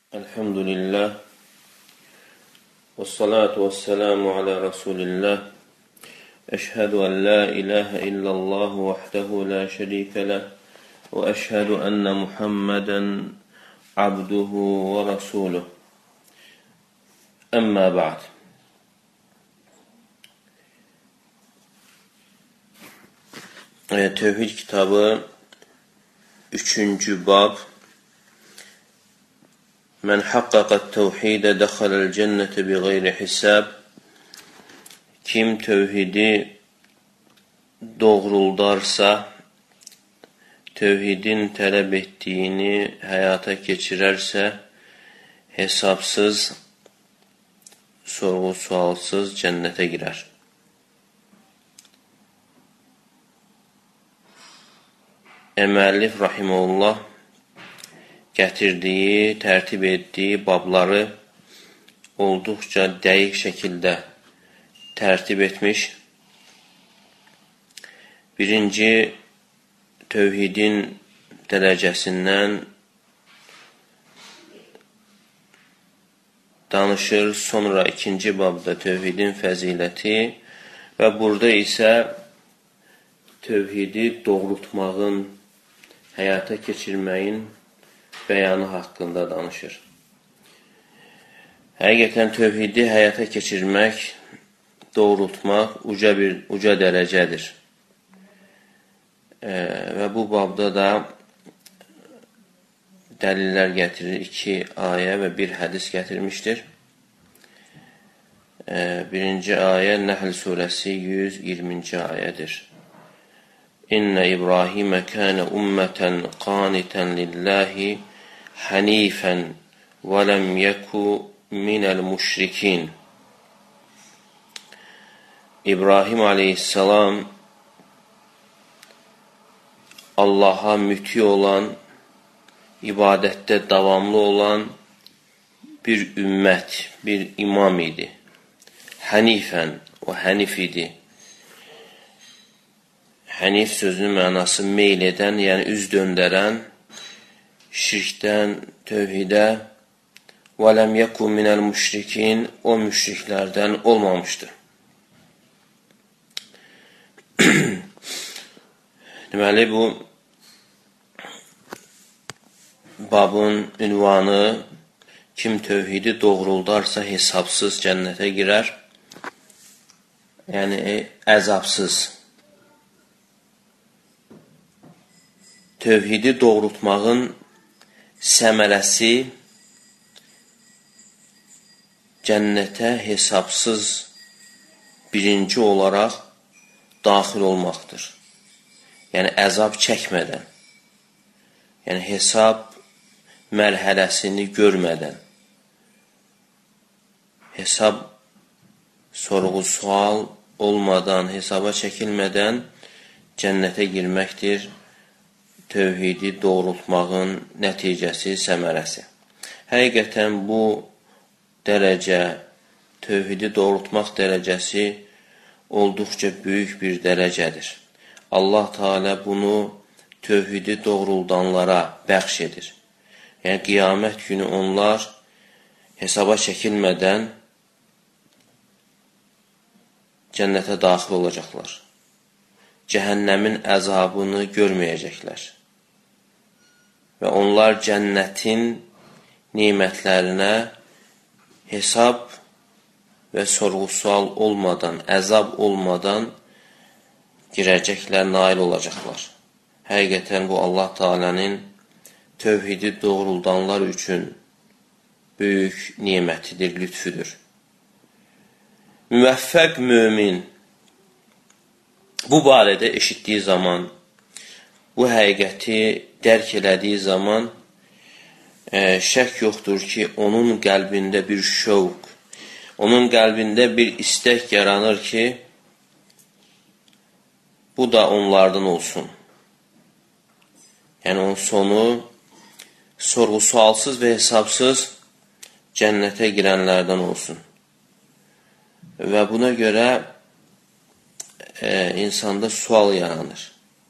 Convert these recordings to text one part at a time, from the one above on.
Elhamdülillah ve salatu ve selamu ala Resulillah. Eşhedü en la ilahe illallah vahdehu la şerike leh ve eşhedü enne Muhammeden abduhu ve resuluh. Amma ba'd. Tevhid kitabı 3. bab. Men haqqaqat tevhide dekhalel cennete bi gayri hisab. Kim tevhidi doğruldarsa, tevhidin tələb etdiyini həyata keçirərsə, hesabsız, sorğu-sualsız cənnətə girər. Müəllif rahimehullah gətirdiyi, tərtib etdiyi babları olduqca dəqiq şəkildə tərtib etmiş. Birinci, tövhidin dərəcəsindən danışır, sonra ikinci babda tövhidin fəziləti və burada isə tövhidi doğrultmağın, həyata keçirməyin bəyanı haqqında danışır. Həqiqətən tövhidi həyata keçirmək, doğrultmaq uca dərəcədir. Və bu babda da dəlillər gətirir, 2 ayə və 1 hədis gətirmişdir. Birinci ayə Nəhl surəsi 120-ci ayədir. İnnə İbrahimə kənə ümmətən qanitən lillahi hənifən və ləm yəku minəl müşrikin. İbrahim aleyhissalam Allaha müti olan, ibadətdə davamlı olan bir ümmət, bir imam idi. Hənifən, o hənif idi. Hənif sözünün mənası meyl edən, yəni üz döndərən, şirkdən, tövhidə və ləm yəku minəl müşrikin, o müşriklərdən olmamışdır. Deməli, bu babın ünvanı kim tövhidi doğruldarsa hesabsız cənnətə girər, yəni əzabsız. Tövhidi doğrultmağın səmərəsi cənnətə hesabsız birinci olaraq daxil olmaqdır. Yəni, əzab çəkmədən, yəni hesab mərhələsini görmədən, hesab sorğu-sual olmadan, hesaba çəkilmədən cənnətə girməkdir. Tövhidi doğrultmağın nəticəsi, səmərəsi. Həqiqətən bu dərəcə, tövhidi doğrultmaq dərəcəsi olduqca böyük bir dərəcədir. Allah Teala bunu tövhidi doğruldanlara bəxş edir. Yəni, qiyamət günü onlar hesaba çəkilmədən cənnətə daxil olacaqlar. Cəhənnəmin əzabını görməyəcəklər. Və onlar cənnətin nimətlərinə hesab və sorğu-sual olmadan, əzab olmadan girəcəklər, nail olacaqlar. Həqiqətən bu Allah Teala'nın tövhidi doğruldanlar üçün böyük nimətidir, lütfüdür. Müvəffəq mömin bu barədə eşitdiyi zaman, bu həqiqəti dərk elədiyi zaman şək yoxdur ki, onun qəlbində bir şövq, onun qəlbində bir istək yaranır ki, bu da onlardan olsun. Yəni, onun sonu sorğu-sualsız və hesabsız cənnətə girənlərdən olsun. Və buna görə insanda sual yaranır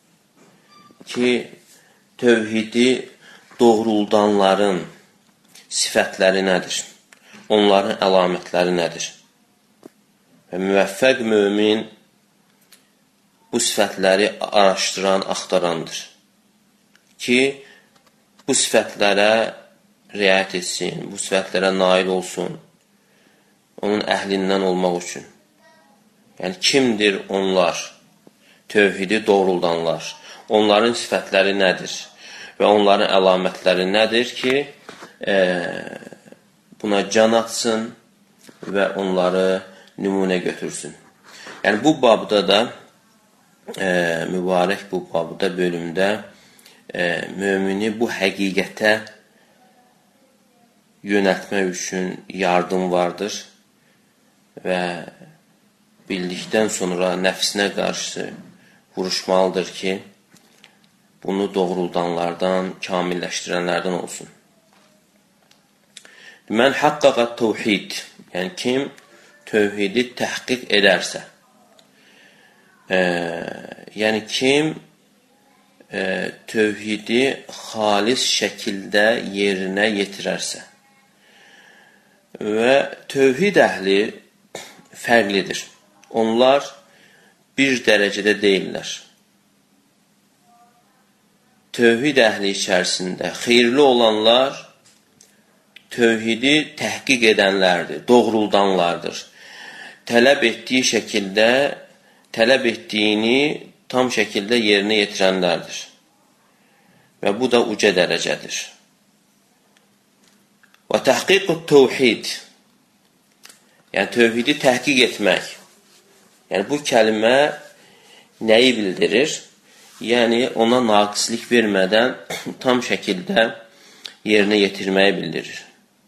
ki, tövhidi doğruldanların sifətləri nədir? Onların əlamətləri nədir? Və müvəffəq mömin bu sifətləri araşdıran, axtarandır ki, bu sifətlərə riayət etsin, bu sifətlərə nail olsun, onun əhlindən olmaq üçün. Yəni, kimdir onlar? Tövhidi doğruldanlar. Onların sifətləri nədir? Və onların əlamətləri nədir ki, buna can atsın və onları nümunə götürsün. Yəni, bu babda da, mübarək bu babda, bölümdə mömini bu həqiqətə yönəltmək üçün yardım vardır və bildikdən sonra nəfsinə qarşı vuruşmalıdır ki, bunu doğruldanlardan, kamilləşdirənlərdən olsun. Mən haqqaqa tevhid, yəni kim tövhidi təhqiq edərsə, yəni kim tövhidi xalis şəkildə yerinə yetirərsə və tövhid əhli fərqlidir. Onlar bir dərəcədə deyirlər. Tövhid əhli içərisində xeyirli olanlar tövhidi təhqiq edənlərdir, doğruldanlardır. Tələb etdiyi şəkildə, tələb etdiyini tam şəkildə yerinə yetirənlərdir. Və bu da uca dərəcədir. Və təhqiq-ü tövhid, yəni tövhidi təhqiq etmək. Yəni bu kəlmə nəyi bildirir? Yəni ona naqislik vermədən tam şəkildə yerinə yetirməyi bildirir.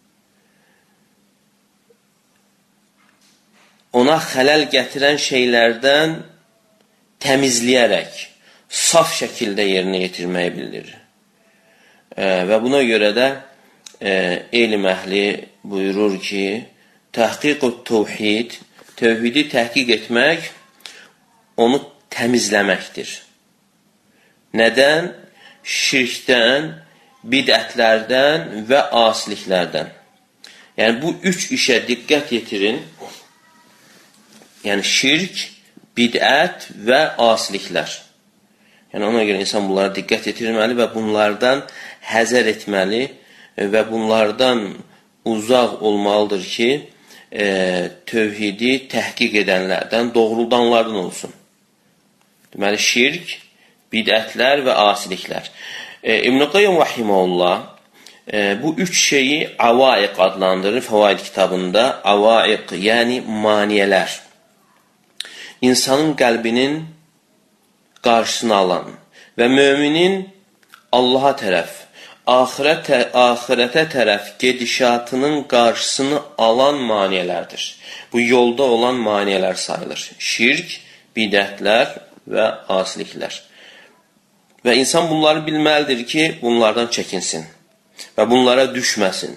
Ona xələl gətirən şeylərdən təmizləyərək, saf şəkildə yerinə yetirməyi bildirir. Və buna görə də elm əhli buyurur ki, təhqiq-ü tövhid, tövhidi təhqiq etmək, onu təmizləməkdir. Nədən? Şirkdən, bidətlərdən və asiliklərdən. Yəni, bu üç işə diqqət yetirin. Yəni, şirk, bidət və asiliklər. Yəni, ona görə insan bunlara diqqət yetirməli və bunlardan həzər etməli və bunlardan uzaq olmalıdır ki, tövhidi təhqiq edənlərdən, doğruldanlardan olsun. Deməli, şirk, bidətlər və asiliklər. İbn-i Qayyum Rahiməhullah bu üç şeyi avaiq adlandırır Fəvaid kitabında. Avaiq, yəni maniyələr. İnsanın qəlbinin qarşısını alan və müminin Allaha tərəf, axirətə tərəf gedişatının qarşısını alan maniyələrdir. Bu yolda olan maniyələr sayılır. Şirk, bidətlər və asiliklər. Və insan bunları bilməlidir ki, bunlardan çəkinsin və bunlara düşməsin.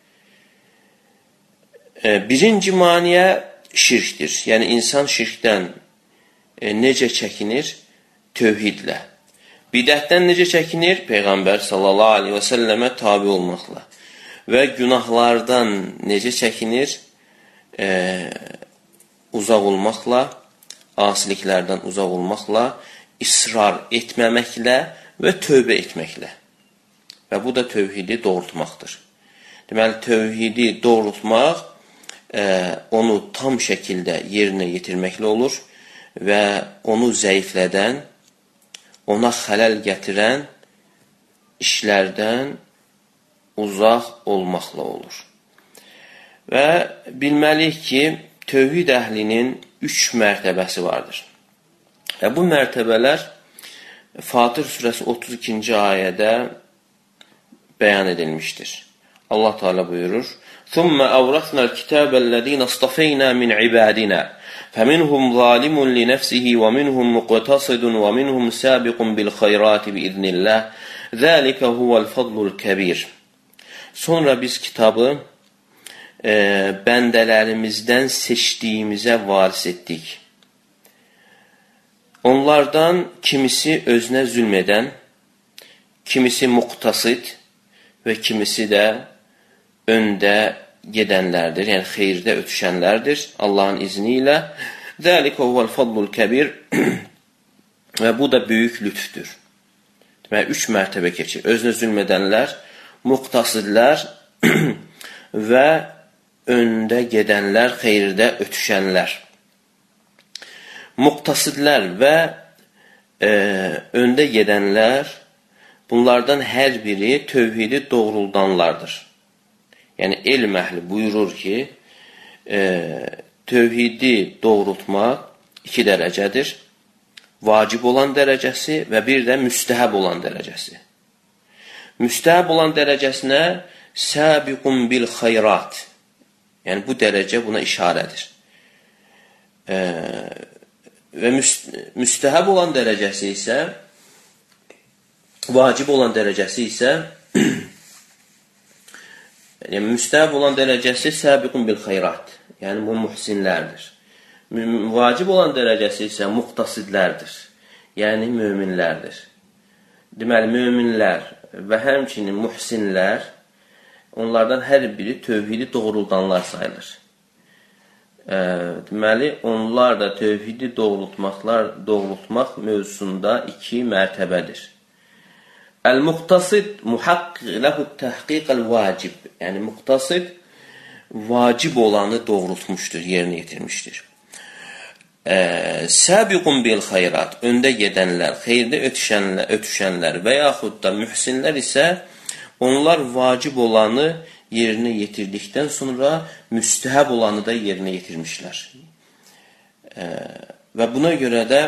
Birinci maniyə şirkdir. Yəni, insan şirkdən necə çəkinir? Tövhidlə. Bidətdən necə çəkinir? Peyğəmbər sallallahu aleyhi və səlləmə tabi olmaqla. Və günahlardan necə çəkinir? Uzaq olmaqla, asiliklərdən uzaq olmaqla, israr etməməklə və tövbə etməklə. Və bu da tövhidi doğrultmaqdır. Deməli, tövhidi doğrultmaq onu tam şəkildə yerinə yetirməklə olur və onu zəiflədən, ona xələl gətirən işlərdən uzaq olmaqla olur. Və bilməliyik ki, tövhid əhlinin 3 mərtəbəsi vardır. Və bu mərtəbələr Fatir surəsi 32-ci ayədə bəyan edilmişdir. Allah Teala buyurur: "Thumma awrasnal kitabellezina istafayna min ibadina, faminhum zalimun li nafsihi ve minhum muqtasidun ve minhum sabiqun bil hayrati biiznillah. Zalika huvel fadlul kebir." Sonra biz kitabı bəndələrimizdən seçdiyimizə varis etdik. Onlardan kimisi özünə zülm edən, kimisi muqtasid və kimisi də öndə gedənlərdir, yəni xeyirdə ötüşənlərdir Allahın izni ilə. Zəlikə huvəl fadlul kəbir və bu da böyük lütfdür. Deməli, 3 mərtəbə keçir. Özünə zülm edənlər, muqtasidlər və öndə gedənlər, xeyirdə ötüşənlər. Muqtasidlər və öndə gedənlər, bunlardan hər biri tövhidi doğruldanlardır. Yəni, elm əhli buyurur ki, tövhidi doğrultmaq 2 dərəcədir. Vacib olan dərəcəsi və bir də müstəhəb olan dərəcəsi. Müstəhəb olan dərəcəsinə səbiqun bil xeyrat. Yəni, bu dərəcə buna işarədir. Və müstəhəb olan dərəcəsi isə, vacib olan dərəcəsi isə, yəni, müstəhəb olan dərəcəsi səbiqun bil xeyrat. Yəni, bu muhsinlərdir. Vacib olan dərəcəsi isə muqtasidlərdir. Yəni, möminlərdir. Deməli, möminlər və həmçinin muhsinlər, onlardan hər biri tövhidi doğruldanlar sayılır. Deməli, onlar da tövhidi doğrultmaq mövzusunda 2 mərtəbədir. Əl-muqtasid muhaqqiq ləhut təhqiqəl vacib. Yəni, muqtasid vacib olanı doğrultmuşdur, yerinə yetirmişdir. Səbiqun bil xeyrat, öndə gedənlər, xeyirdə ötüşənlər və yaxud da mühsinlər isə onlar vacib olanı yerinə yetirdikdən sonra müstəhəb olanı da yerinə yetirmişlər. Və buna görə də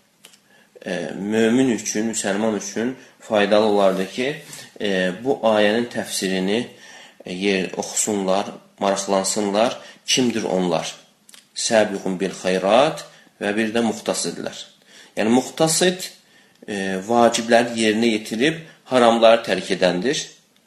mömin üçün, müsəlman üçün faydalı olardı ki, bu ayənin təfsirini oxusunlar, maraqlansınlar. Kimdir onlar? Səbiqun bil xeyrat və bir də muqtasidlər. Yəni, muqtasid vacibləri yerinə yetirib haramları tərk edəndir.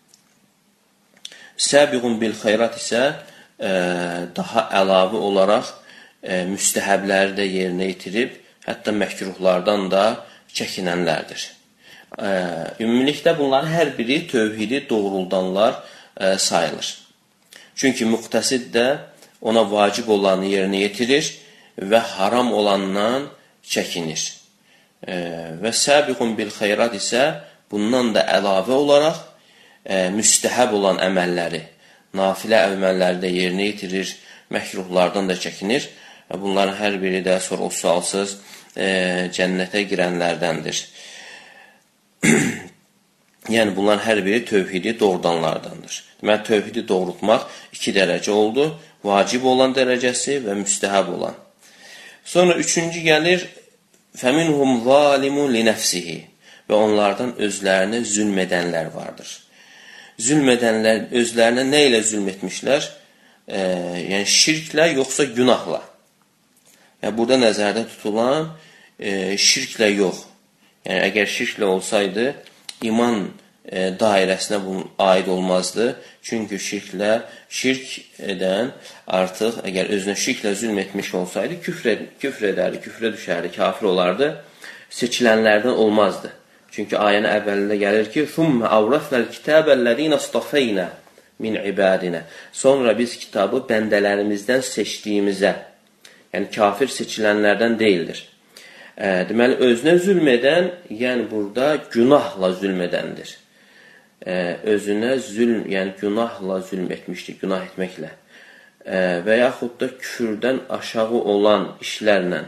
Səbiqun bil xeyrat isə daha əlavə olaraq müstəhəbləri də yerinə yetirib, hətta məkruhlardan da çəkinənlərdir. Ümumilikdə bunların hər biri tövhidi doğruldanlar sayılır. Çünki muqtasid də ona vacib olanı yerinə yetirir və haram olandan çəkinir. Və səbiqun bil xeyrat isə bundan da əlavə olaraq müstəhəb olan əməlləri, nafilə əməlləri də yerinə yetirir, məkruhlardan da çəkinir və bunların hər biri də sorğu-sualsız cənnətə girənlərdəndir. Yəni, bunların hər biri tövhidi doğrudanlardandır. Deməli, tövhidi doğrultmaq 2 dərəcə oldu. Vacib olan dərəcəsi və müstəhəb olan. Sonra 3-cü gəlir, فَمِنْهُمْ ظَالِمُ لِنَفْسِهِ və onlardan özlərinə zülm edənlər vardır. Zülm edənlər özlərinə nə ilə zülm etmişlər? Yəni, şirklə, yoxsa günahla. Yəni, burada nəzərdə tutulan şirklə yox. Yəni, əgər şirklə olsaydı, iman dairəsinə bu aid olmazdı. Çünki şirk edən artıq, əgər özünə şirklə zülm etmiş olsaydı, küfr edərdi, küfrə düşərdi, kafir olardı, seçilənlərdən olmazdı. Çünki ayənin əvvəlində gəlir ki, ثُمَّ أَوْرَثْنَا الْكِتَابَ الَّذ۪ينَ اصْطَفَيْنَا مِنْ عِبَادِنَا Sonra biz kitabı bəndələrimizdən seçdiyimizə, yəni kafir seçilənlərdən deyildir. Deməli, özünə zülm edən, yəni burada günahla zülm edəndir. Özünə zülm, yəni günahla zülm etmişdir, günah etməklə. Və yaxud da küfürdən aşağı olan işlərlə.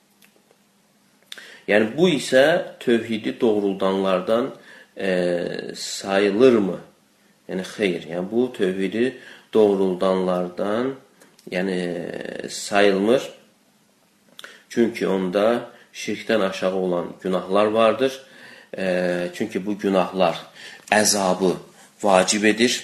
Yəni, bu isə tövhidi doğruldanlardan sayılırmı? Yəni, xeyr. Yəni, bu tövhidi doğruldanlardan sayılmır. Çünki onda şirkdən aşağı olan günahlar vardır. Çünki bu günahlar əzabı vacib edir.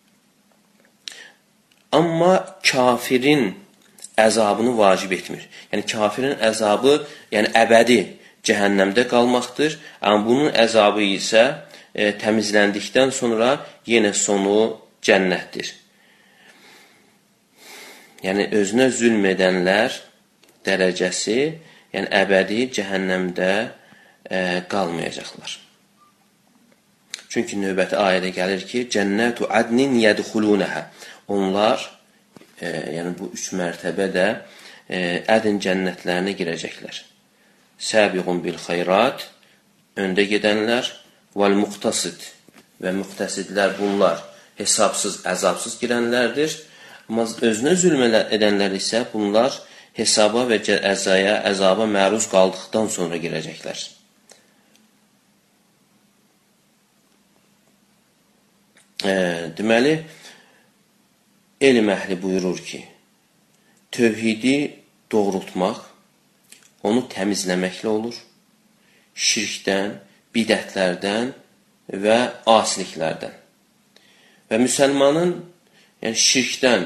Amma kafirin əzabını vacib etmir. Yəni, kafirin əzabı əbədi cəhənnəmdə qalmaqdır. Amma bunun əzabı isə təmizləndikdən sonra yenə sonu cənnətdir. Yəni, özünə zülm edənlər dərəcəsi, yəni əbədi cəhənnəmdə qalmayacaqlar. Çünki növbəti ayədə gəlir ki, cənnətu adnin yədxulunəhə. Onlar, yəni bu 3 mərtəbə də ədin cənnətlərinə girəcəklər. Səbiqun bil xeyrat, öndə gedənlər, vəl muqtasid və muqtasidlər bunlar hesabsız, əzabsız girənlərdir. Amma özünə zülm edənlər isə bunlar hesaba və əzaba məruz qaldıqdan sonra girəcəklər. Deməli, elm əhli buyurur ki, tövhidi doğrultmaq, onu təmizləməklə olur, şirkdən, bidətlərdən və asiliklərdən. Və müsəlmanın şirkdən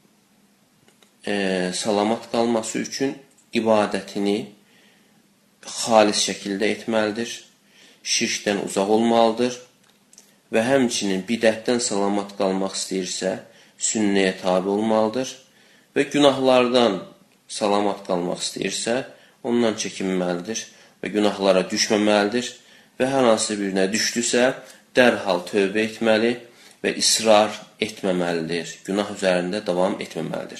salamat qalması üçün ibadətini xalis şəkildə etməlidir, şirkdən uzaq olmalıdır və həmçinin bidətdən salamat qalmaq istəyirsə, sünnəyə tabi olmalıdır və günahlardan salamat qalmaq istəyirsə, ondan çəkinməlidir və günahlara düşməməlidir və hər hansı birinə düşdüsə, dərhal tövbə etməli və israr etməməlidir, günah üzərində davam etməməlidir.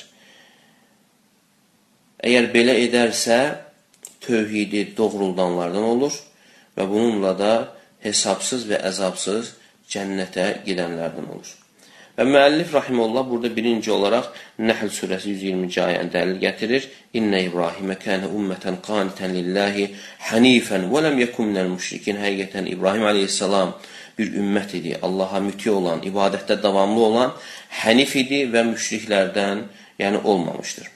Əgər belə edərsə, tövhidi doğruldanlardan olur və bununla da hesabsız və əzabsız cənnətə gedənlərdən olur. Və müəllif rahimehullah burada birinci olaraq Nəhl surəsi 120-ci ayəni dəlil gətirir. İnnə İbrahimə kənə ümmətən qanitən lillahi hanifən və ləm yəkun minəl müşrikin. Həqiqətən İbrahim aleyhissalam bir ümmət idi, Allaha müti olan, ibadətdə davamlı olan, hənif idi və müşriklərdən yəni olmamışdır.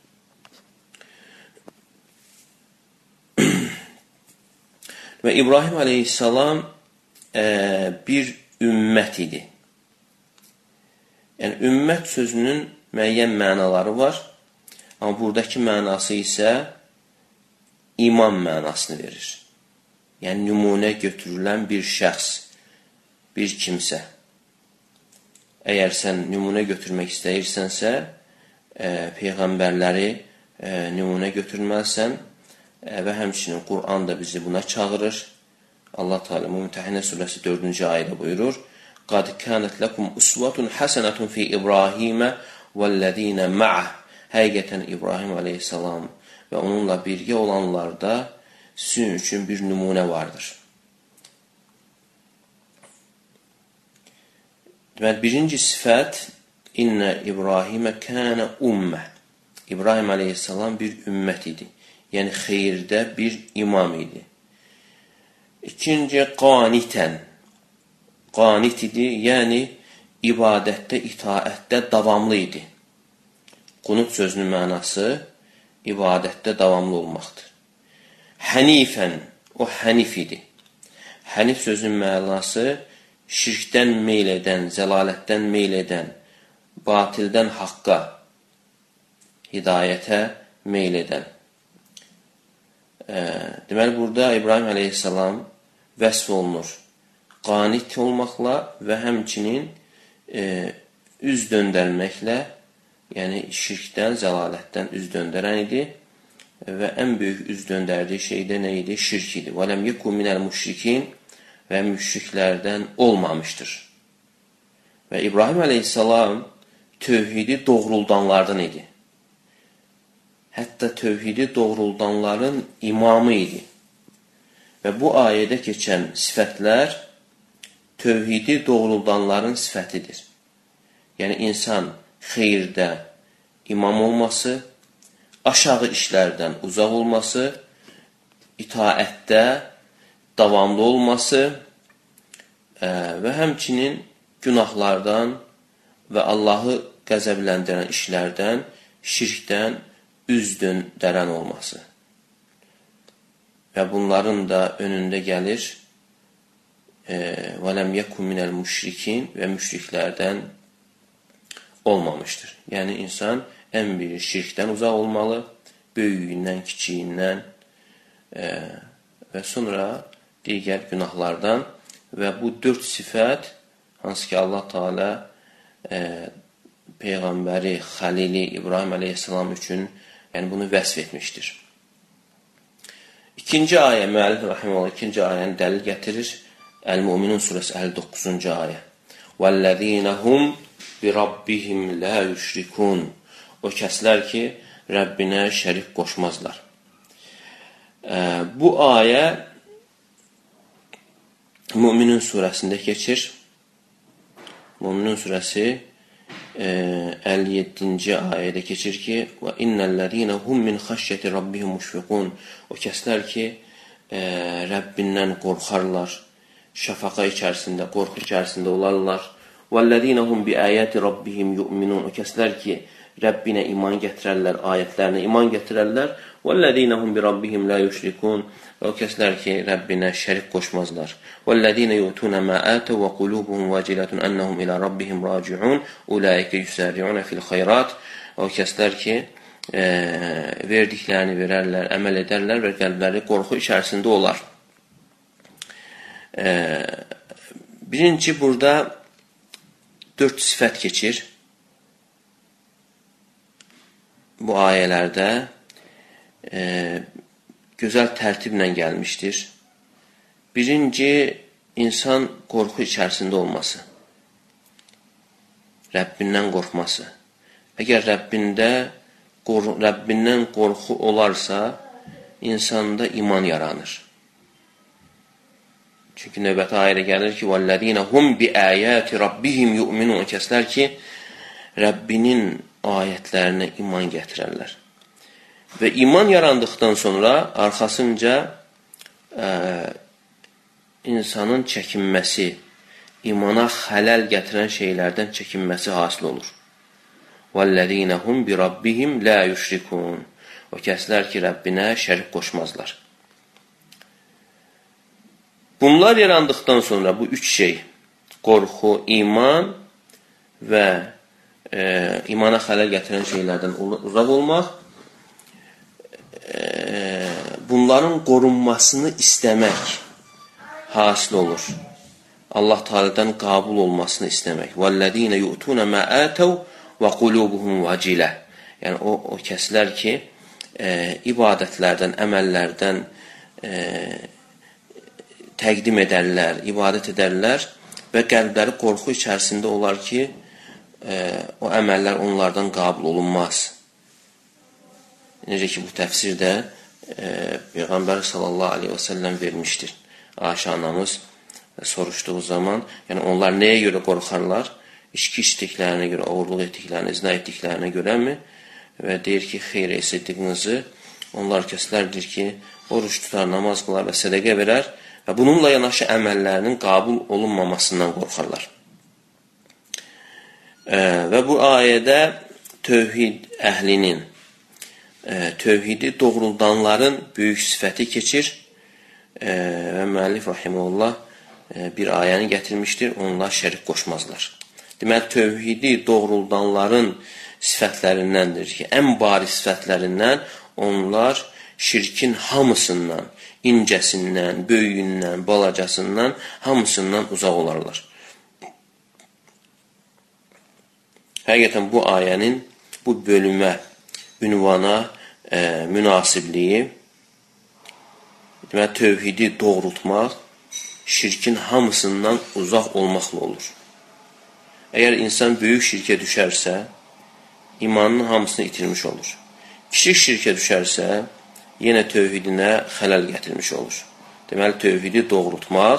Və İbrahim aleyhissalam bir ümmət idi. Yəni, ümmət sözünün müəyyən mənaları var, amma buradakı mənası isə imam mənasını verir. Yəni, nümunə götürülən bir şəxs, bir kimsə. Əgər sən nümunə götürmək istəyirsənsə, peyğəmbərləri nümunə götürməlisən və həmçinin Qur'an da bizi buna çağırır. Allah Teala Mümtəhinə surəsi 4-cü ayədə buyurur: "Qad kanat lakum uswatun hasanatun fi İbrahimə vəllezina ma'ah." Həqiqətən İbrahim aleyhissalam və onunla birgə olanlarda sizin üçün bir nümunə vardır. Deməli, birinci sifət İnnə İbrahimə kənə ümmə. İbrahim aleyhissalam bir ümmət idi. Yəni, xeyirdə bir imam idi. İkinci, qanitən. Qanit idi, yəni ibadətdə, itaətdə davamlı idi. Qunut sözünün mənası ibadətdə davamlı olmaqdır. Hənifən, o hənif idi. Hənif sözünün mənası şirkdən meyl edən, zəlalətdən meyl edən, batildən haqqa, hidayətə meyl edən. Deməli, burada İbrahim aleyhissalam vəsf olunur qanit olmaqla və həmçinin üz döndərməklə, yəni şirkdən, zəlalətdən üz döndərən idi və ən böyük üz döndərdiyi şey də nə idi? Şirk idi. Və ləm yekun minəl müşrikin və müşriklərdən olmamışdır. Və İbrahim aleyhissalam tövhidi doğruldanlardan idi. Hətta tövhidi doğruldanların imamı idi. Və bu ayədə keçən sifətlər tövhidi doğruldanların sifətidir. Yəni, insan xeyirdə imam olması, aşağı işlərdən uzaq olması, itaətdə davamlı olması və həmçinin günahlardan və Allahı qəzəbləndirən işlərdən, şirkdən üz döndərən olması. Və bunların da önündə gəlir وَلَمْ يَكُمْ مِنَ الْمُشْرِكِينَ və müşriklərdən olmamışdır. Yəni, insan ən biri şirkdən uzaq olmalı, böyüyündən, kiçiyindən və sonra digər günahlardan və bu 4 sifət, hansı ki Allah Teala Peyğəmbəri, Xəlili İbrahim aleyhissalam üçün yəni bunu vəsf etmişdir. İkinci ayə, müəllif rahimehullah ikinci ayəni dəlil gətirir. Əl-Müminun surəsi 59-cu ayə. وَالَّذ۪ينَ هُمْ بِرَبِّهِمْ لَا يُشْرِكُونَ. O kəslər ki, Rəbbinə şərik qoşmazlar. Bu ayə Müminun surəsində keçir. Müminun surəsi 57-ci ayədə keçir ki, وَإِنَّ الَّذ۪ينَ هُمْ مِنْ خَشْيَةِ رَبِّهِمْ مُشْفِقُونَ. O kəslər ki, Rəbbindən qorxarlar, şəfaqa içərisində, qorxu içərisində olarlar. وَالَّذ۪ينَ هُمْ بِآيَاتِ رَبِّهِمْ يُؤْمِنُونَ. O kəslər ki, Rəbbinə iman gətirərlər, ayətlərinə iman gətirərlər. وَالَّذ۪ينَ هُمْ بِرَبِّهِمْ لَا يُشْرِكُونَ. O kəslər ki, Rəbbinə şərik qoşmazlar. وَالَّذ۪ينَ يُؤْتُونَ مَا آتَوْا وَقُلُوبُهُمْ وَاجِلَةٌ أَنَّهُمْ إِلَى رَبِّهِمْ رَاجِعُونَ أُولَٰئِكَ يُسَارِعُونَ فِي الْخَيْرَاتِ. O kəslər ki, verdiklərini verərlər, əməl edərlər və qəlbləri qorxu içərisində olar. Birinci, burada 4 sifət keçir. Bu ayələrdə gözəl tərtiblə gəlmişdir. Birinci, insan qorxu içərisində olması. Rəbbindən qorxması. Əgər Rəbbindən qorxu olarsa, insanda iman yaranır. Çünki növbəti ayədə gəlir ki, وَالَّذ۪ينَ هُمْ بِآيَاتِ رَبِّهِمْ يُؤْمِنُونَ. O kəslər ki, Rəbbinin ayətlərinə iman gətirərlər. Və iman yarandıqdan sonra arxasınca insanın çəkinməsi, imana xələl gətirən şeylərdən çəkinməsi hasil olur. وَالَّذ۪ينَ هُمْ بِرَبِّهِمْ لَا يُشْرِكُونَ. O kəslər ki, Rəbbinə şərik qoşmazlar. Bunlar yarandıqdan sonra bu 3 şey, qorxu, iman və imana xələl gətirən şeylərdən uzaq olmaq, bunların qorunmasını istəmək hasil olur. Allah Teala'dan qabul olmasını istəmək. وَالَّذ۪ينَ يُؤْتُونَ مَا آتَوْا وَقُلُوبُهُمْ وَجِلَةٌ. Yəni, o kəslər ki, ibadətlərdən, əməllərdən təqdim edərlər, ibadət edərlər və qəlbləri qorxu içərisində olar ki, o əməllər onlardan qabul olunmaz. Necə ki, bu təfsirdə Peyğəmbər sallallahu aleyhi və səlləm vermişdir. Ayşə anamız soruşduğu zaman, yəni onlar nəyə görə qorxarlar? İçki içdiklərinə görə, oğurluq etdiklərinə, zina etdiklərinə görəmi? Və deyir ki, xeyr etdiyinizi, onlar kəslərdir ki, oruç tutar, namaz qılar və sədəqə verər və bununla yanaşı əməllərinin qabul olunmamasından qorxarlar. Və bu ayədə tövhid əhlinin, tövhidi doğruldanların böyük sifəti keçir və müəllif rahimehullah bir ayəni gətirmişdir, onlar şərik qoşmazlar. Deməli, tövhidi doğruldanların sifətlərindəndir ki, ən bariz sifətlərindən onlar şirkin hamısından, incəsindən, böyüyündən, balacasından, hamısından uzaq olarlar. Həqiqətən bu ayənin bu bölümə, ünvana münasibliyi, deməli, tövhidi doğrultmaq, şirkin hamısından uzaq olmaqla olur. Əgər insan böyük şirkə düşərsə, imanının hamısını itirmiş olur. Kiçik şirkə düşərsə, yenə tövhidinə xələl gətirmiş olur. Deməli, tövhidi doğrultmaq,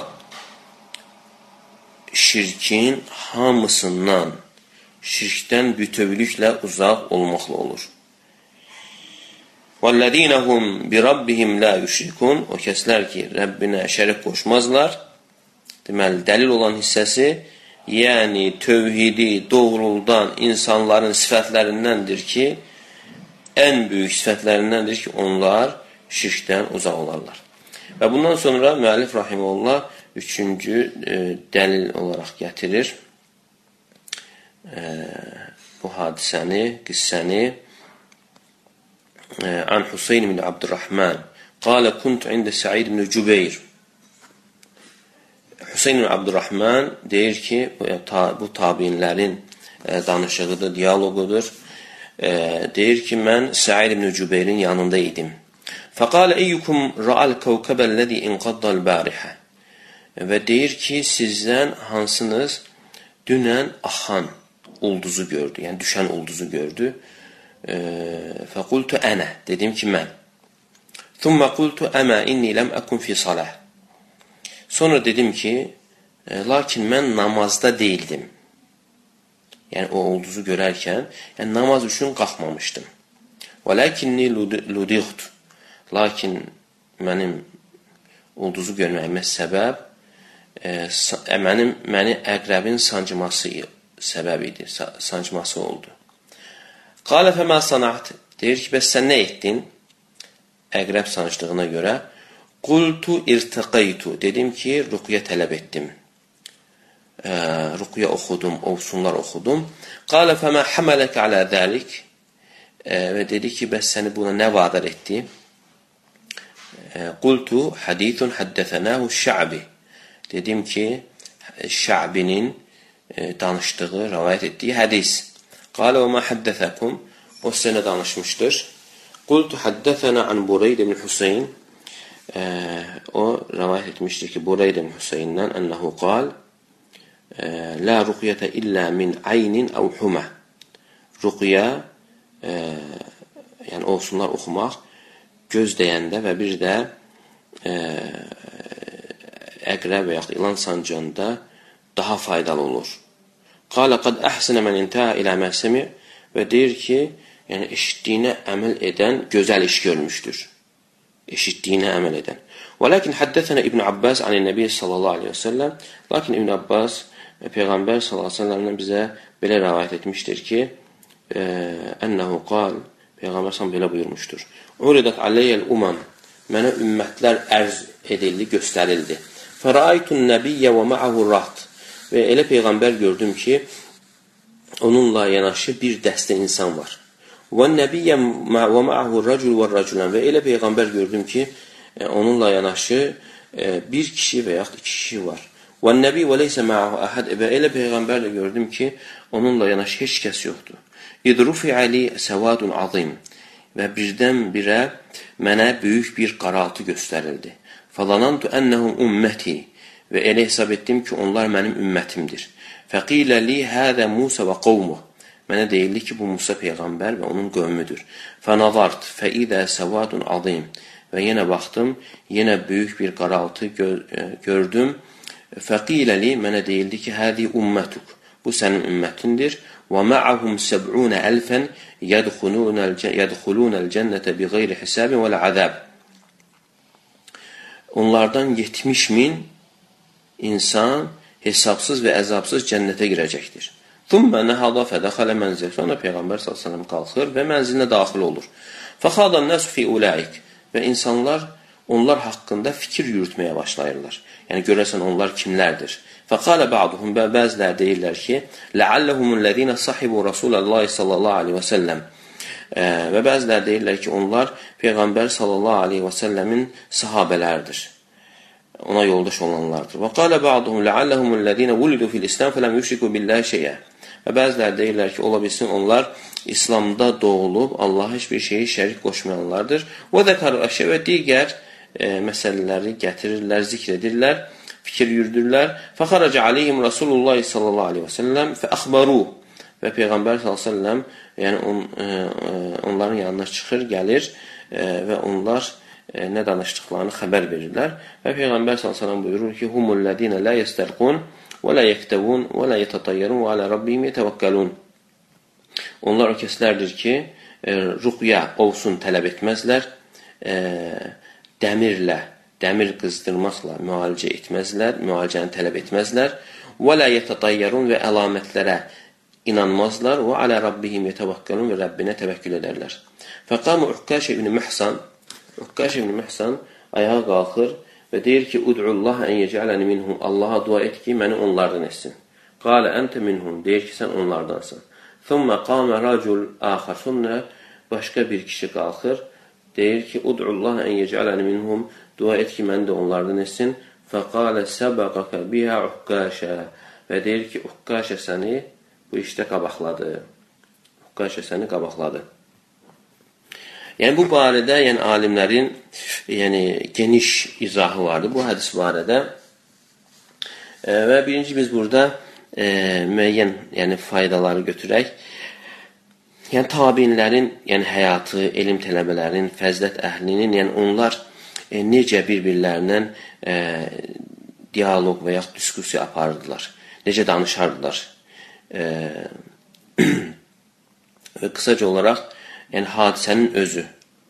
şirkin hamısından, şirkdən bütövlüklə uzaq olmaqla olur. وَالَّذ۪ينَ هُمْ بِرَبِّهِمْ لَا يُشْرِكُونَ. O kəslər ki, Rəbbinə şərik qoşmazlar. Deməli, dəlil olan hissəsi, yəni tövhidi doğruldan insanların sifətlərindəndir ki, ən böyük sifətlərindəndir ki, onlar şirkdən uzaq olarlar. Və bundan sonra müəllif rahimehullah 3-cü dəlil olaraq gətirir bu hadisəni, qissəni. An Huseyn ibn Abdurrahman qala kuntu ində Sa'id ibn Cübeyr. Huseyn ibn Abdurrahman deyir ki, bu tabiinlərin danışığıdır, diyaloqudur. Deyir ki, mən Sa'id ibn Cübeyrin yanında idim. Fəqalə eyyukum ra'al kəvkəbəl-ləzi inqaddal-bərihə. və deyir ki, sizdən hansınız dünən axan ulduzu gördü, yəni düşən ulduzu gördü. Fəqultu ənə, dedim ki, mən. Thumma qultu əmə inni ləm əkun fi salah. Sonra dedim ki, lakin mən namazda deyildim. Yəni, o ulduzu görərkən, yəni namaz üçün qalxmamışdım. Və ləkinni ludiqtu. Lakin mənim ulduzu görməyimə səbəb məni əqrəbin sancması səbəb idi, sancması oldu. Qalə fəmə sanaht, deyir ki, bəs sən nə etdin? Əqrəb sancdığına görə, qultu irtiqaytu, dedim ki, ruqya tələb etdim. Ruqya oxudum, ovsunlar oxudum. Qalə fəmə həmələkə alə dəlik, və dedi ki, bəs səni buna nə vadar etdi? Qultu hadithun haddəfənəhu şə'bi. Dedim ki, Şə'binin danışdığı, rəvayət etdiyi hədis. Qalə və mə haddəfəkum, o sizə nə danışmışdır? Qultu haddəfənə an Burayd ibn Hüseyin. O rəvayət etmişdir ki, Burayd ibn Hüseyindən ənəhu qal, la ruqyətə illə min aynin əv humə. Ruqya, yəni olsunlar oxumaq, göz dəyəndə və bir də əqrəb və yaxud ilan sancanda daha faydalı olur. Qalə qad əhsinə mən intəhə ilə məsəmi və deyir ki, yəni eşitdiyinə əməl edən gözəl iş görmüşdür. Eşitdiyinə əməl edən. Və lakin haddəthənə İbn Abbas anil Nəbi sallallahu aleyhi və səlləm, lakin İbn Abbas Peyğəmbər sallallahu aleyhi və səlləmdən bizə belə rəvayət etmişdir ki, ənəhu qal, Peyğəmbər sallallahu belə buyurmuşdur. Uridat aleyyəl umam, mənə ümmətlər ərz edildi, göstərildi. Fəraytun nəbiyyə və ma'ahu raht. Və elə Peyğəmbər gördüm ki, onunla yanaşı bir dəstə insan var. Və nəbiyyə və ma'ahu racul və raculan. Və elə Peyğəmbər gördüm ki, onunla yanaşı bir kişi və yaxud iki kişi var. Və nəbi və leysə ma'ahu əhəd. Və elə Peyğəmbər də gördüm ki, onunla yanaşı heç kəs yoxdur. İdrufi ali səvadun azim. Və birdən-birə mənə böyük bir qaraltı göstərildi. Fəlanantu ennəhum ümməti. Və elə hesab etdim ki, onlar mənim ümmətimdir. Fəqilə li hədə Musa və qovmuh. Mənə deyildi ki, bu Musa Peyğəmbər və onun qövmüdür. Fənazart fəidə səvadun azim. Və yenə baxdım, yenə böyük bir qaraltı gördüm. Fəqilə li, mənə deyildi ki, hədi ümmətuk. Bu sənin ümmətindir. Və ma'ahum 70 əlfən yədxulunəl cənnətə bi qeyri hisabin və lə'azəb. Onlardan 70.000 insan hesabsız və əzabsız cənnətə girəcəkdir. Thumma nəhada fədəxələ mənzil. Sonra Peyğəmbər s.ə.v qalxır və mənzilinə daxil olur. Fəxadan nəsu fi uləik. Və insanlar onlar haqqında fikir yürütməyə başlayırlar. Yəni, görəsən onlar kimlərdir? Fəqalə ba'duhum, bəzilər deyirlər ki, ləalləhumun-ləzinə sahibu Rasuləllahi sallallahu aleyhi və səlləm. Və bəzilər deyirlər ki, onlar Peyğəmbər sallallahu aleyhi və səlləmin sahabələrdir. Ona yoldaş olanlardır. Və qalə ba'duhum ləalləhumun-ləzinə vulidu fil-İslam fələm yüşriku billahi şeyə. Və bəzilər deyirlər ki, ola bilsin onlar İslamda doğulub, Allaha heç bir şeyi şərik qoşmayanlardır. Və zəkar əşyə və digər məsələləri gətirirlər, zikr edirlər, fikir yürüdürlər. Fəxaraca aleyhim Rasulullah sallallahu aleyhi və səlləm fəəxbaru. Və Peyğəmbər s.ə.v yəni onların yanına çıxır, gəlir və onlar nə danışdıqlarını xəbər verirlər. Və Peyğəmbər s.ə.v buyurur ki, humullədinə lə yəstərqun və lə yəktəvun və lə yətətəyyərun və alə Rabbihim yətəvəkkəlun. Onlar o kəslərdir ki, ruqya, ovsun tələb etməzlər, dəmir qızdırmaqla müalicə etməzlər, müalicəni tələb etməzlər və lə yətətəyyərun və əlamətlərə inanmazlar və alə Rabbihim yetəvəkkəlun və Rəbbinə təvəkkül edərlər. Fəqamı Uqqaş ibn Məhsan ayağa qalxır və deyir ki, ud'ullah ən yecələni minhum, Allaha dua et ki, məni onlardan etsin. Qalə əntə minhum, deyir ki, sən onlardansan. Thumma qamə racul axar, sonra başqa bir kişi qalxır, deyir ki, ud'ullah ən yecələni minhum, dua et ki, məni də onlardan etsin. Fəqalə səbəqəkə bihə Uqqaşə və deyir ki, Uqqaşə səni bu işdə qabaqladı. Uqqaşə səni qabaqladı. Yəni, bu barədə alimlərin geniş izahı vardır. Bu hədis barədə Və birinci biz burada müəyyən faydaları götürək. Yəni tabinlərin, həyatı, elm tələbələrin, fəzilət əhlinin, onlar necə bir-birlərindən dialoq və yaxud diskusiya aparırdılar, necə danışardılar. Və qısaca olaraq, hadisənin özü.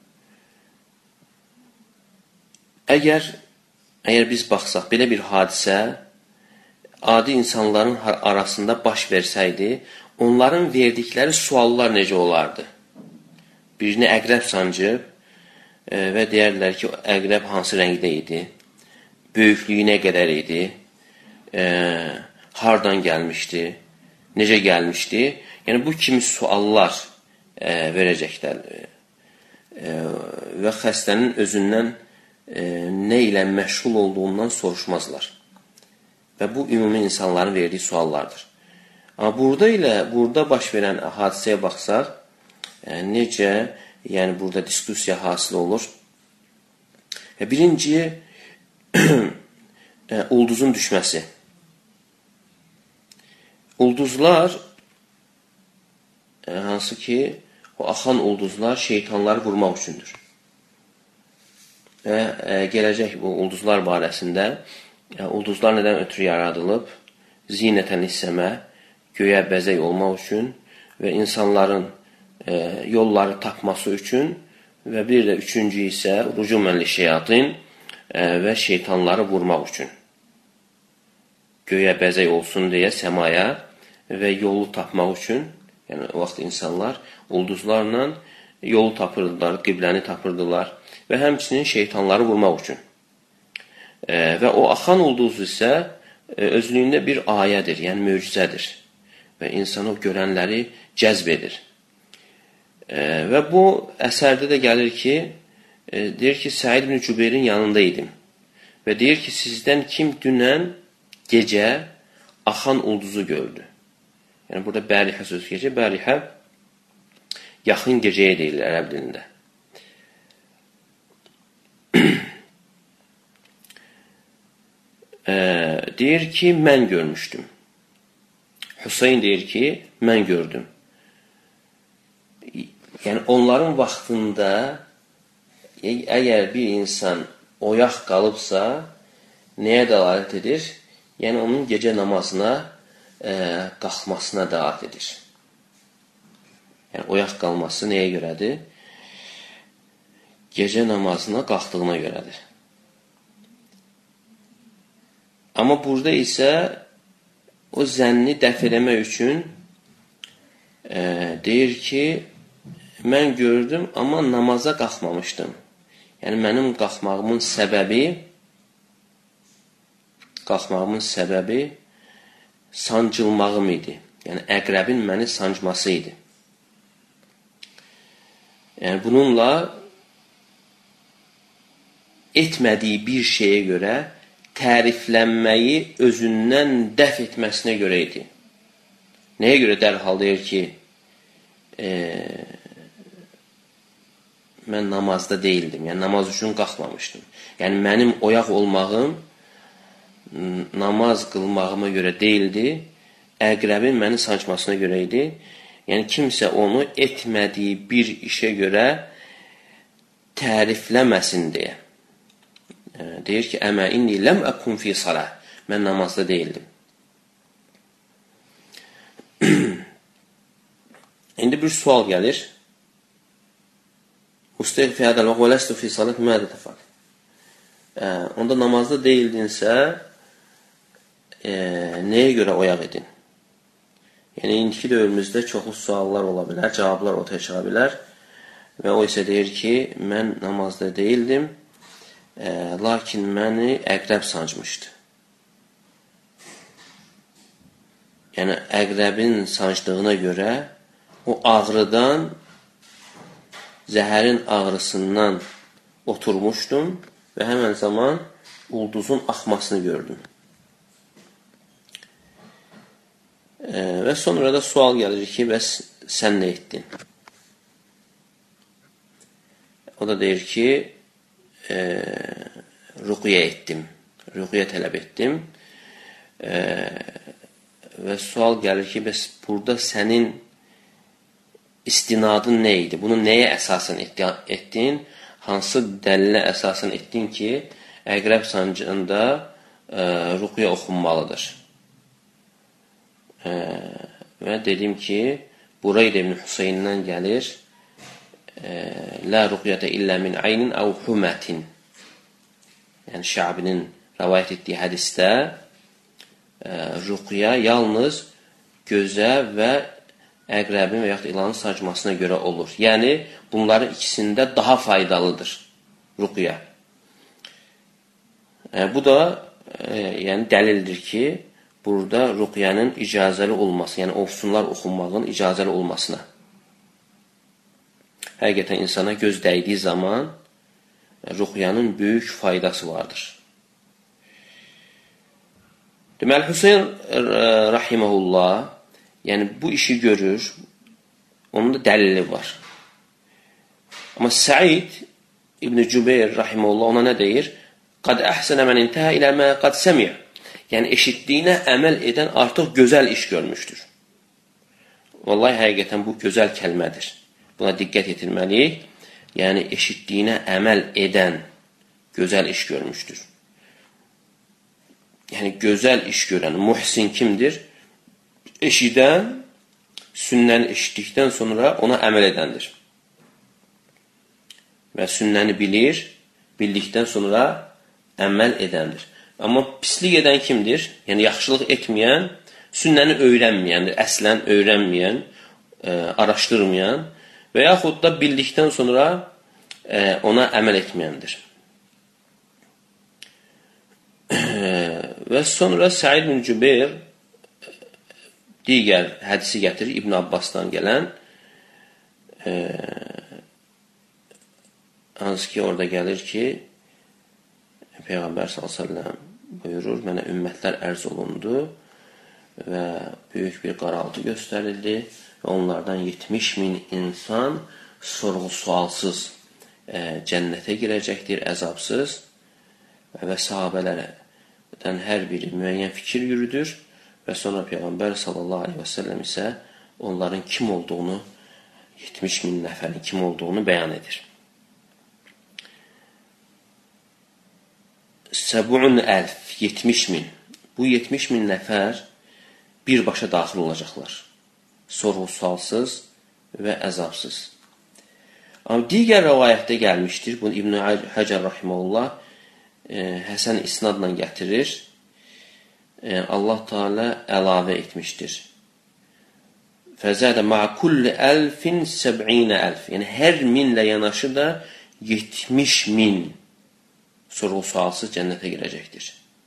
Əgər biz baxsaq, belə bir hadisə adi insanların arasında baş versəydi, onların verdikləri suallar necə olardı? Birini əqrəb sancıb və deyərlər ki, əqrəb hansı rəngdə idi, böyüklüyü nə qədər idi, hardan gəlmişdi, necə gəlmişdi? Yəni, bu kimi suallar verəcəklər və xəstənin özündən nə ilə məşğul olduğundan soruşmazlar. Və bu, ümumi insanların verdiyi suallardır. Amma burada baş verən hadisəyə baxsaq, necə, burada diskusiya hasil olur. Birinci, ulduzun düşməsi. Ulduzlar, hansı ki, o axan ulduzlar şeytanları vurmaq üçündür. Və gələcək bu ulduzlar barəsində, ulduzlar nədən ötürü yaradılıb? Zinətən hissəmə, göyə bəzək olmaq üçün və insanların yolları tapması üçün və bir də üçüncü isə rucumənli şeyatin və şeytanları vurmaq üçün. Göyə bəzək olsun deyə səmaya və yolu tapmaq üçün, yəni o vaxt insanlar ulduzlarla yolu tapırdılar, qibləni tapırdılar və həmçinin şeytanları vurmaq üçün. Və o axan ulduz isə özlüyündə bir ayədir, yəni möcüzədir və insanı görənləri cəzb edir. Və bu əsərdə də gəlir ki, deyir ki, Səid ibn Cübeyrin yanında idim və deyir ki, sizdən kim dünən gecə axan ulduzu gördü? Yəni, burada bərihə sözü keçir. Bərihə yaxın gecəyə deyilir ərəb dilində. Deyir ki, mən görmüşdüm. Hüseyin deyir ki, mən gördüm. Yəni, onların vaxtında əgər bir insan oyaq qalıbsa, nəyə dəlalət edir? Yəni, onun gecə namazına qalxmasına dəlalət edir. Yəni, oyaq qalması nəyə görədir? Gecə namazına qalxdığına görədir. Amma burada isə o zənni dəf eləmək üçün deyir ki, mən gördüm, amma namaza qalxmamışdım. Yəni, mənim qalxmağımın səbəbi sancılmağım idi. Yəni, əqrəbin məni sancması idi. Yəni, bununla etmədiyi bir şeyə görə təriflənməyi özündən dəf etməsinə görə idi. Nəyə görə dərhal deyir ki, mən namazda deyildim, yəni namaz üçün qalxmamışdım. Yəni, mənim oyaq olmağım namaz qılmağıma görə deyildi, əqrəbin məni sancmasına görə idi. Yəni, kimsə onu etmədiyi bir işə görə tərifləməsin deyə. Deyir ki, əmə inni ləm əkun fi salah. Mən namazda deyildim. İndi bir sual gəlir. Ustaq fi hədəl və qələstu fi salat mədə təfəl. Onda namazda deyildinsə, nəyə görə oyaq edin? Yəni, indiki dövrümüzdə çoxlu suallar ola bilər, cavablar ortaya çıxa bilər. Və o isə deyir ki, mən namazda deyildim, lakin məni əqrəb sancmışdı. Yəni, əqrəbin sancdığına görə o ağrıdan, zəhərin ağrısından oturmuşdum və həmən zaman ulduzun axmasını gördüm. Və sonra da sual gəlir ki, bəs sən nə etdin? O da deyir ki, rüqyə etdim, rüqyə tələb etdim Və sual gəlir ki, bəs burada sənin istinadın nə idi? Bunu nəyə əsasən etdin? Hansı dəlilə əsasən etdin ki, əqrəb sancığında ruqya oxunmalıdır? Və dedim ki, Burayd ibn Hüseynindən gəlir, La ruqyətə illə min aynin əv humətin. Yəni, Şəabinin rəvayət etdiyi hədisdə ruqya yalnız gözə və əqrəbin və yaxud ilanın sancmasına görə olur. Yəni, bunların ikisində daha faydalıdır ruqya. Bu da yəni, dəlildir ki, burada ruqyanın icazəli olması, yəni ovsunlar oxunmağın icazəli olmasına. Həqiqətən insana göz dəydiyi zaman ruqyanın böyük faydası vardır. Deməli, Hüseyin rahiməhullah, yəni bu işi görür, onun da dəlili var. Amma Səid ibn Cübeyr rahiməhullah ona nə deyir? Qad əhsənə mən intəhə ilə mə qad səmiyə. Yəni, eşitdiyinə əməl edən artıq gözəl iş görmüşdür. Vallahi, həqiqətən bu gözəl kəlmədir. Buna diqqət yetirməliyik. Yəni, eşitdiyinə əməl edən gözəl iş görmüşdür. Yəni, gözəl iş görən, muhsin kimdir? Eşidən, sünnəni eşitdikdən sonra ona əməl edəndir. Və sünnəni bilir, bildikdən sonra əməl edəndir. Amma pislik edən kimdir? Yəni, yaxşılıq etməyən, sünnəni öyrənməyəndir, əslən öyrənməyən, araşdırmayan və yaxud da bildikdən sonra ona əməl etməyəndir. Və sonra Səid ibn Cübeyr digər hədisi gətirir, İbn Abbasdan gələn, hansı ki, orada gəlir ki, Peyğəmbər s.ə.v buyurur, mənə ümmətlər ərz olundu və böyük bir qaraltı göstərildi və onlardan 70.000 insan sorğu-sualsız cənnətə girəcəkdir, əzabsız və sahabələrdən hər biri müəyyən fikir yürüdür və sonra Peyğəmbər s.ə.v isə onların kim olduğunu, 70.000 nəfərin kim olduğunu bəyan edir. 70.000. Bu 70.000 nəfər birbaşa daxil olacaqlar. Sorğu-sualsız və əzabsız. Amma digər rəvayətdə gəlmişdir. Bunu İbn Həcər rahiməhullah Həsən isnadla gətirir. Allah Teala əlavə etmişdir. Fəzədə ma'a kulli əlfin 70.000. Yəni, hər minlə yanaşı da 70.000 sorğu-sualsız cənnətə girəcəkdir.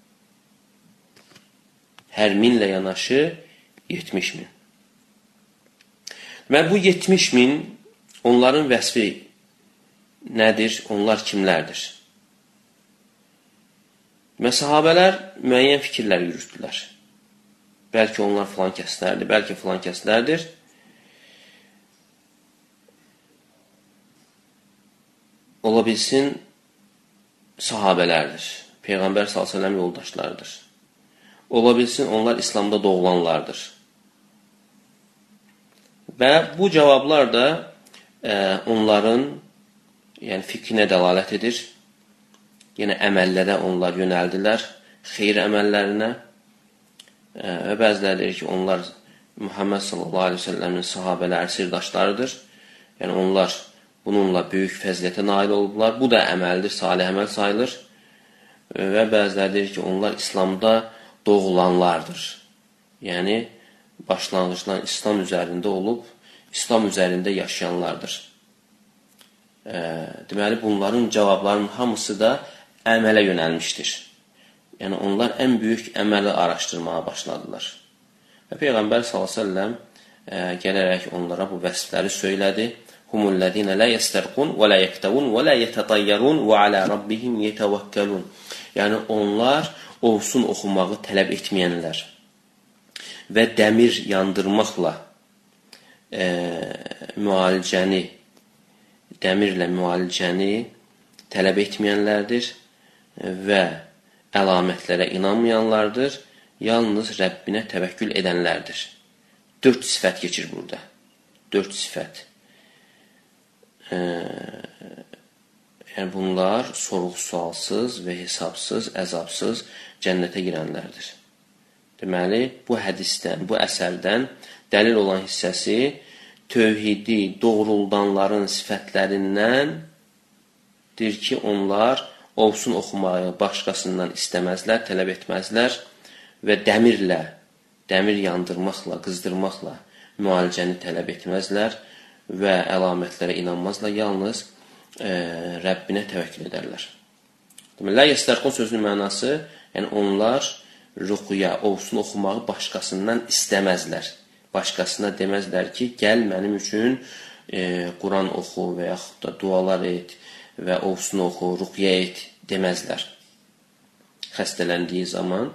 Hər minlə yanaşı 70.000. Deməli, bu 70.000 onların vəsfi nədir? Onlar kimlərdir? Deməli, sahabələr müəyyən fikirlər yürütdülər. Bəlkə onlar filan kəslərdir, bəlkə filan kəslərdir. Ola bilsin, sahabələrdir. Peyğəmbər s.ə.v yoldaşlarıdır. Ola bilsin, onlar İslamda doğulanlardır. Və bu cavablar da onların fikrinə dəlalət edir. Yenə əməllərə onlar yönəldilər, xeyir əməllərinə. Və bəziləri deyir ki, onlar Muhammed s.ə.v-in sahabələri sirdaşlarıdır. Yəni, onlar bununla böyük fəzilətə nail oldular. Bu da əməldir, salih əməl sayılır. Və bəziləri deyir ki, onlar İslamda doğulanlardır. Yəni, başlanğıcdan İslam üzərində olub, İslam üzərində yaşayanlardır. Deməli, bunların cavablarının hamısı da əmələ yönəlmişdir. Yəni, onlar ən böyük əməli araşdırmağa başladılar. Və Peyğəmbər s.ə.v gələrək onlara bu vəsfləri söylədi. Humullədinə lə yəstərqun və lə yəktəvun və lə yətətayyarun və alə rabbihim yetəvəkkəlun. Yəni, onlar ovsun oxumağı tələb etməyənlər və dəmir yandırmaqla dəmirlə müalicəni tələb etməyənlərdir və əlamətlərə inanmayanlardır yalnız Rəbbinə təvəkkül edənlərdir. 4 sifət keçir burada. 4 sifət. Yəni bunlar sorğu-sualsız və hesabsız, əzabsız cənnətə girənlərdir. Deməli, bu hədisdən, bu əsərdən dəlil olan hissəsi tövhidi doğruldanların sifətlərindəndir ki, onlar olsun oxumağı başqasından istəməzlər, tələb etməzlər və dəmir yandırmaqla, qızdırmaqla müalicəni tələb etməzlər və əlamətlərə inanmazlar, yalnız Rəbbinə təvəkkül edərlər. Deməli, lə yəstərqun sözünün mənası, yəni onlar ruqya, olsun oxumağı başqasından istəməzlər. Başqasına deməzlər ki, gəl mənim üçün Quran oxu və yaxud da dualar et və olsun oxu, ruqya et deməzlər. Xəstələndiyi zaman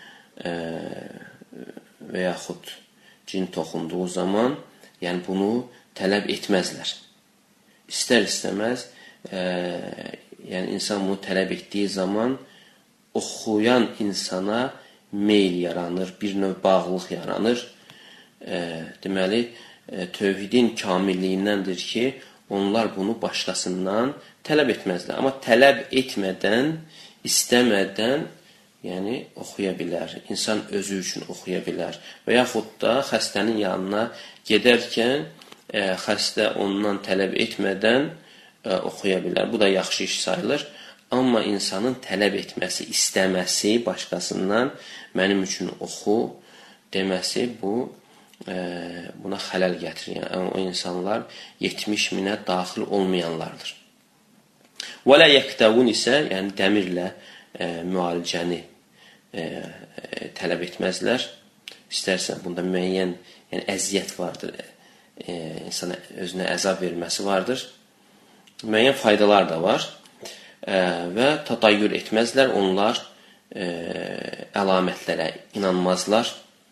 və yaxud cin toxunduğu zaman, yəni bunu tələb etməzlər. İstər-istəməz, yəni insan bunu tələb etdiyi zaman oxuyan insana meyl yaranır, bir növ bağlılıq yaranır. Deməli, tövhidin kamilliyindəndir ki, onlar bunu başqasından tələb etməzlər. Amma tələb etmədən, istəmədən, yəni oxuya bilər. İnsan özü üçün oxuya bilər. Və yaxud da xəstənin yanına gedərkən, xəstə ondan tələb etmədən oxuya bilər. Bu da yaxşı iş sayılır. Amma insanın tələb etməsi, istəməsi başqasından mənim üçün oxu deməsi buna xələl gətirir. Yəni, o insanlar 70 minə daxil olmayanlardır. Və lə yəktəvun isə, yəni dəmirlə müalicəni tələb etməzlər. İstərsən, bunda müəyyən əziyyət vardır. İnsana özünə əzab verməsi vardır. Müəyyən faydalar da var. Və tadayyür etməzlər. Onlar əlamətlərə inanmazlar.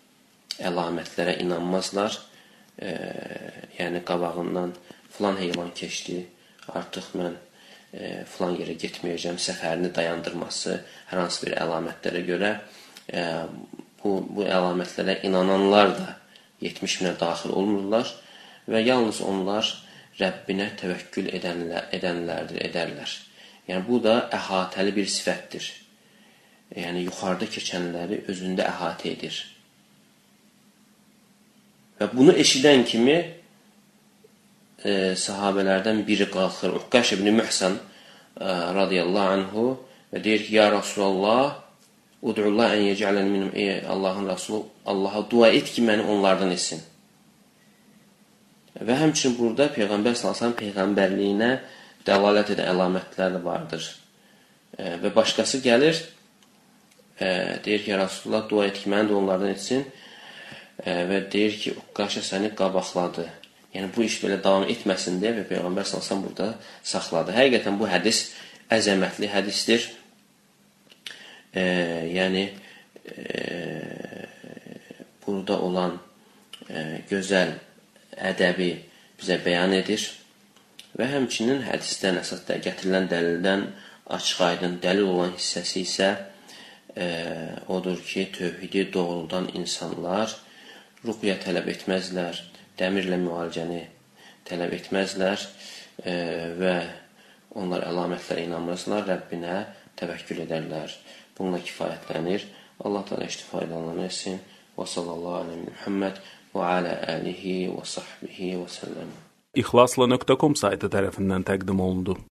Yəni qabağından filan heyvan keçdi, artıq mən filan yerə getməyəcəm, səfərini dayandırması hər hansı bir əlamətlərə görə bu əlamətlərə inananlar da 70 minə daxil olmurlar və yalnız onlar Rəbbinə təvəkkül edərlər. Yəni, bu da əhatəli bir sifətdir. Yəni, yuxarıda keçənləri özündə əhatə edir. Və bunu eşidən kimi sahabələrdən biri qalxır. Uqqaş ibn Mühsən radiyallahu anhu və deyir ki, ya Rasulallah, ud'ullah ən yecələn minum, ey Allahın Rasulü, Allaha dua et ki, məni onlardan etsin. Və həmçinin burada Peyğəmbər s.ə.v peyğəmbərliyinə dəlalət edən əlamətlər vardır. Və başqası gəlir, deyir ki, ya Rasulullah, dua et ki, məni də onlardan etsin və deyir ki, Uqqaşa səni qabaqladı. Yəni, bu iş belə davam etməsin deyə və Peyğəmbər s.ə.v burada saxladı. Həqiqətən bu hədis əzəmətli hədisdir. Yəni, burada olan gözəl ədəbi bizə bəyan edir və həmçinin hədisdən əsasda gətirilən dəlildən açıq-aydın dəlil olan hissəsi isə odur ki, tövhidi doğruldan insanlar ruqya tələb etməzlər, dəmirlə müalicəni tələb etməzlər və onlar əlamətlərə inanmazlar, Rəbbinə təvəkkül edərlər. Bununla kifayətlənir. Allah təala istifadələrini etsin. Və sallallahu aleyhi Muhammed və alə alihi və sahbihi və səlləm. İxlasla.com saytı tərəfindən təqdim olundu.